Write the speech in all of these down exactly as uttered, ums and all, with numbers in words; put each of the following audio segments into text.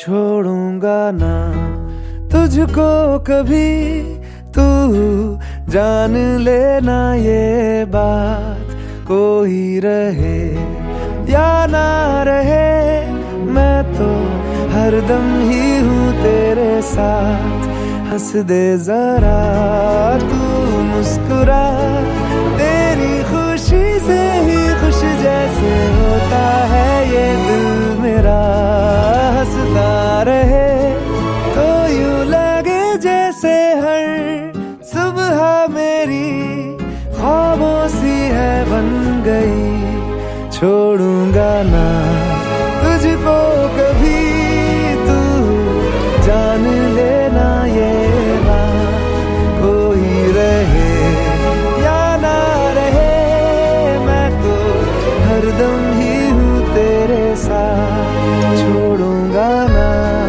छोड़ूंगा ना तुझको कभी, तू जान लेना ये बात। कोई रहे या ना रहे, मैं तो हरदम ही हूँ तेरे साथ। हंस दे जरा तू मुस्कुरा, तेरी खुशी से ही खुश जैसे होता है ये दिल मेरा। हंसता रहे तो यूं लगे जैसे हर सुबह मेरी ख्वाबों सी है बन गई। छोड़ूंगा ना तुझको कभी, तू जान लेना ये बात। कोई रहे या ना रहे, मैं तो हरदम ही हूँ तेरे साथ। छोड़ूंगा ना।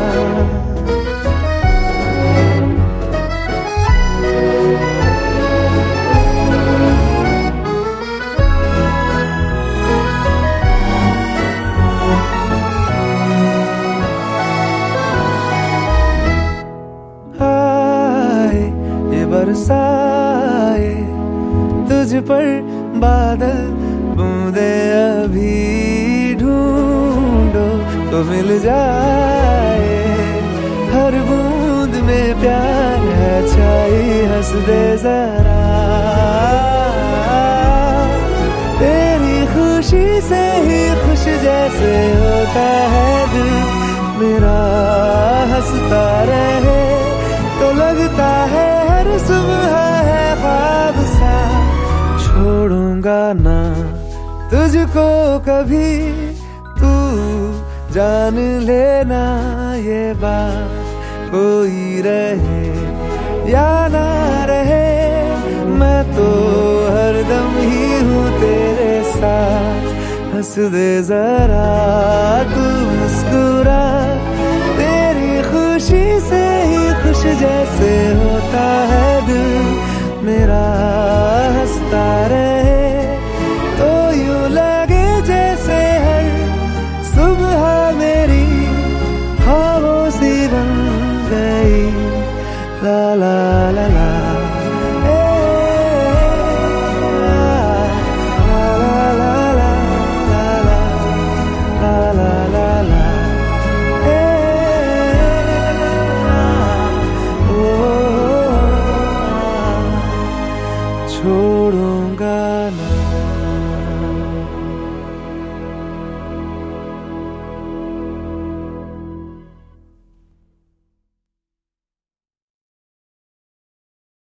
बरसाए तुझ पर बादल, बूंदे अभी ढूंढो तो मिल जाए। हर बूंद में प्यार है छाई, हंस दे जरा तेरी खुशी से ही खुश जैसे होता है दिल मेरा। हंसता रहे तो लगता है हर सुबह है ख्वाब सा। छोड़ूंगा ना तुझको कभी, तू जान लेना ये बात। कोई रहे या ना रहे, मैं तो हरदम ही हूँ तेरे साथ। हंस दे जरा तू मुस्कुरा, तेरी खुशी से ही खुश जैसे होता है दिल मेरा। हंसता रहे तो यूं लगे जैसे हर सुबह मेरी ख्वाबों सी बन गई। ला ला ला ला।